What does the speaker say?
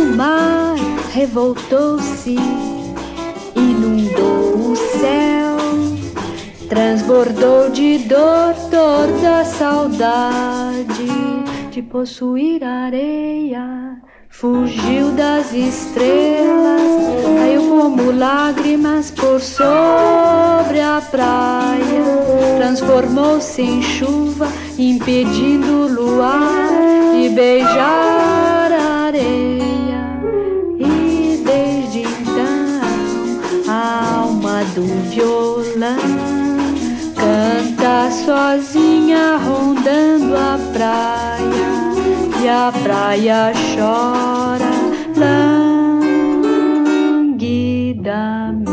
O mar revoltou-se, inundou o céu, transbordou de dor, dor da saudade de possuir areia. Fugiu das estrelas, caiu como lágrimas por sobre a praia. Transformou-se em chuva, impedindo o luar de beijar a areia. E desde então a alma do violão canta sozinha rondando a praia, e a praia chora languidamente.